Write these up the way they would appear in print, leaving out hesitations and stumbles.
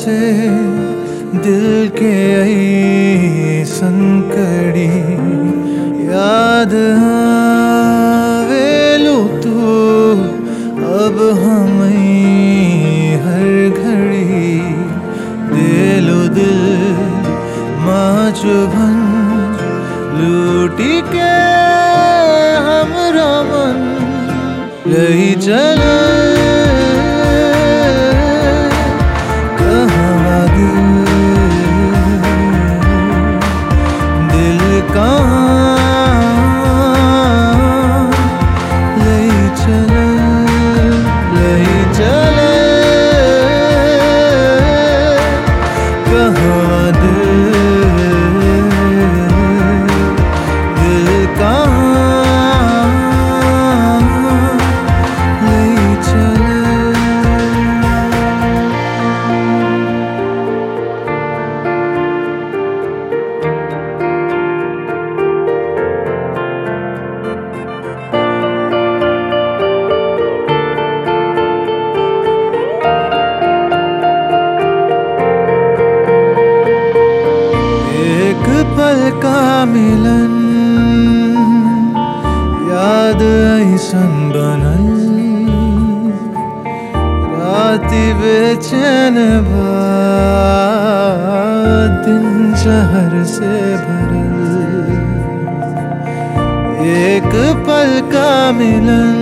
से दिल के संकड़ी याद आवेलू तू अब हमें हर घड़ी दिलो दिल माचुभन लूटी के हमरा मन लई चल कहाँ दिल कहाँ लई चल कहाँ दिल कहाँ लई चल। पल का मिलन याद ऐसन बनल राति बेचैन बा दिन जहर से भरल एक पल का मिलन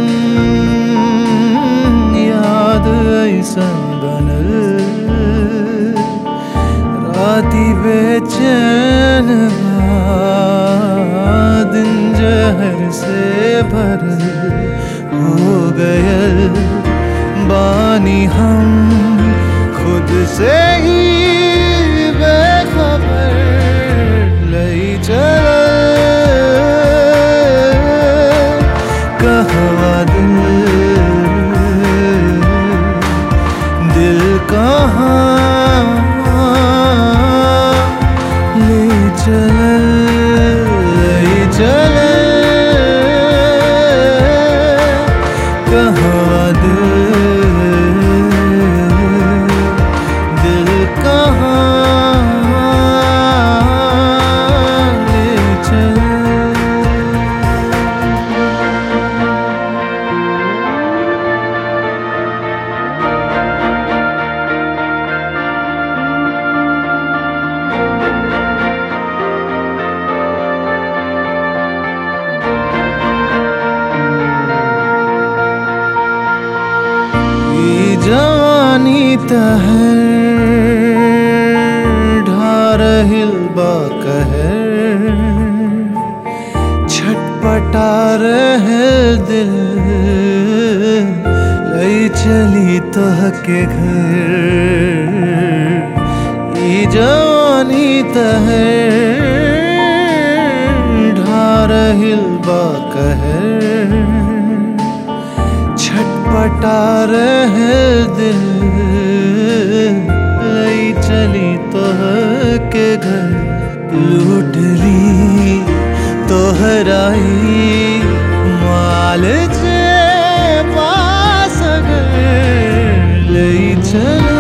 याद ऐसन बनल राति बेचैन दिन जहर से भरल हो गयल बानी हम खुद से ही बेखबर लई चल कहाँ दिल कहाँ ले चल कहाँ दिल कहाँ ले चल। जवानी तहर ढारहिल बा कहर छटपटा रहे दिल लई चली तोहके घर ई जवानी तहर ढारहिल बा कहर छटपटा रहे दिल लई चली तोहके घर लूट ली तोहराई माल जे पास घर लई चल।